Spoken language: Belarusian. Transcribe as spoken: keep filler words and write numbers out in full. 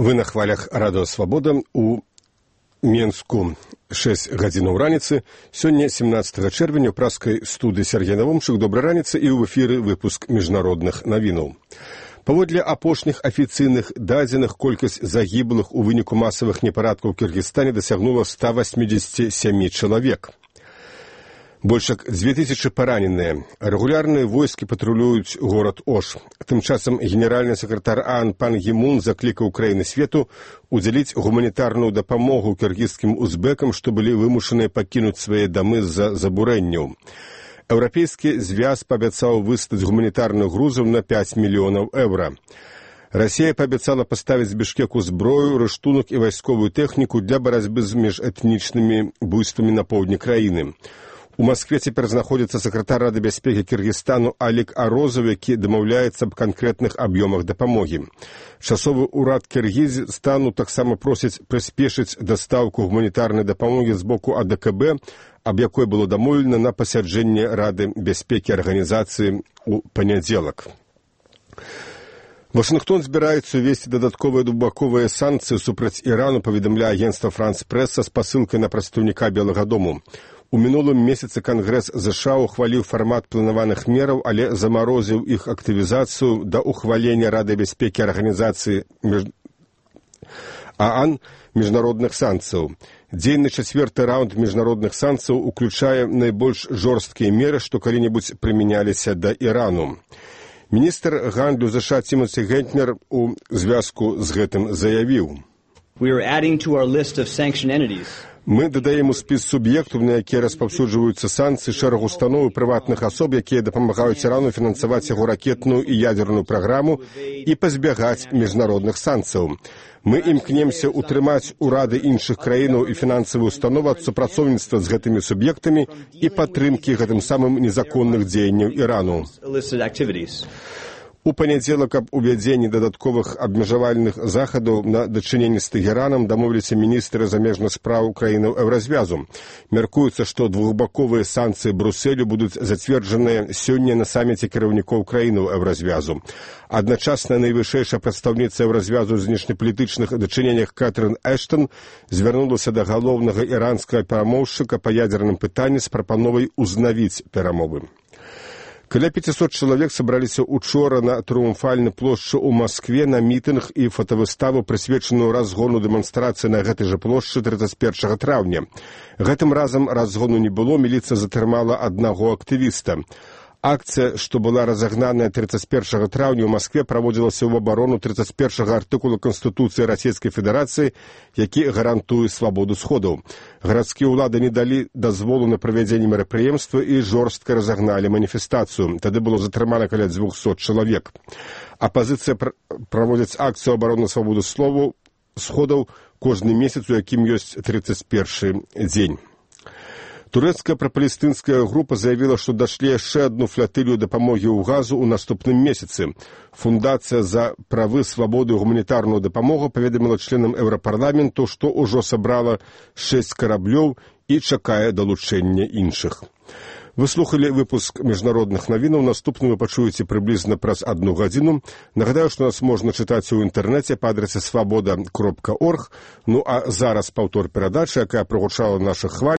Вы на хвалях радыё Свабода у Менску шэсць гадзінаў раніцы. Сёння семнаццатага чэрвеня ў праскай студыі Сергей Навомчык. Добрай раніцы і ў эфіры выпуск міжнародных навінаў. Паводле апошніх афіцыйных дадзеных, колькасць загіблых у выніку масавых непарадкаў у Кыргызстане дасягнула ста восьмидесяти семи чалавек. Больш як дзве тысячы параненыя. Рэгулярныя войскі патрулююць горад Ош. Тым часам генеральны сакратар ААН пан Гі Мун заклікаў краіны свету удзяліць гуманітарную дапамогу кіргізскім узбекам, што былі вымушаныя пакінуць свае дамы з-за забурэнняў. Еўрапейскі звяз паабяцаў выстаць гуманітарных грузаў на пяць мільёнаў еўра. Расія паабяцала паставіць Бішкеку зброю, рыштунак і вайсковую тэхніку для барацьбы з міжэтнічнымі буйствамі на поўдні краіны. У Маскве цяпер знаходзіцца сакратар Рады бяспекі Кыргызстану Алік Арозаў, які дамаўляецца аб канкрэтных аб'ёмах дапамогі. Часовы ўрад Кыргызстану таксама просіць прыспешыць дастаўку гуманітарнай дапамогі з боку А Дэ Ка Бэ, аб якой было дамоўлена на пасяджэнні Рады бяспекі арганізацыі ў панядзелак. Вашынгтон збіраецца увесці дадатковыя дубаковыя санкцыі супраць Ірану, паведамляе агенцтва Франс Прэс са спасылкай на прадстаўніка Белага дому. У мінулым месяцы Кангрэс ЗША ухваліў фармат планаваных мераў, але замарозіў іх актывізацыю да ухвалення Рады бяспекі арганізацыі меж... ААН міжнародных санкцыяў. Дзейны чацвёрты раунд міжнародных санкцыяў уключае найбольш жорсткія меры, што калі-небудзь прымяняліся да Ірану. Міністр гандлю ЗША Тимоті Гентнер у звязку з гэтым заявіў: We are adding to our list of sanctioned entities. Мы дадаем у спіс суб'ектаў, на якія распаўсюджваюцца санкцыі, шэраг устаноў і прыватных асоб, якія дапамагаюць Ірану фінансаваць яго ракетную і ядерную праграму і пазбягаць міжнародных санкцыяў. Мы імкнемся ўтрымаць урады іншых краінаў і фінансавыя установы ад супрацоўніцтва з гэтымі суб'ектамі і падтрымкі гэтым самым незаконных дзеянняў Ірану. У панядзелак аб увядзенні дадатковых абмежавальных захадаў на дачыненні з Тэгеранам дамовіліся міністры замежных спраў краінаў Еўразвязу. Мяркуецца, што двухбаковыя санкцыі Брусэлю будуць зацверджаныя сёння на саміце кіраўнікоў краінаў Еўразвязу. Адначасна найвышэйшая прадстаўніца Еўразвязу ў знешнепалітычных дачыненнях Кэтрын Эштон звярнулася да галоўнага іранскага перамоўшчыка па ядерным пытанні з прапановай узнавіць перамовы. Каля пяцісот чалавек сабраліся учора на Трыумфальнай плошчы ў Маскве на мітынг і фотавыставу, прысвечаную разгону дэманстрацыі на гэтай жа плошчы трыццаць першага траўня. Гэтым разам разгону не было, міліцыя затрымала аднаго актывіста. Акцыя, што была разагнаная трыццаць першага траўня ў Маскве, праводзілася ў абарону трыццаць першага артыкула Канстытуцыі Расійскай Федэрацыі, які гарантуе свабоду сходаў. Гарадскія ўлады не далі дазволу на правядзенне мерапрыемства і жорстка разагналі маніфестацыю. Тады было затрымана каля дзвюхсот чалавек. Апазіцыя пр праводзіць акцыю абароны свабоды слову сходаў кожны месяц, у якім ёсць трыццаць першы дзень. Турэцкая прапалестынская група заявіла, што дашлі яшчэ адну флатылію дапамогі ў газу ў наступным месяцы. Фундацыя за правы, свабоду і гуманітарную дапамогу паведаміла членам Еўрапарламенту, што ўжо сабрала шэсць караблёў і чакае далучэння іншых. Вы слухалі выпуск міжнародных навінаў. Наступны вы пачуеце прыблізна праз адну гадзіну. Нагадаю, што нас можна чытаць у інтэрнэце па адрасе свабода кропка орг. Ну а зараз паўтор перадачы, якая прагучала нашых хваль.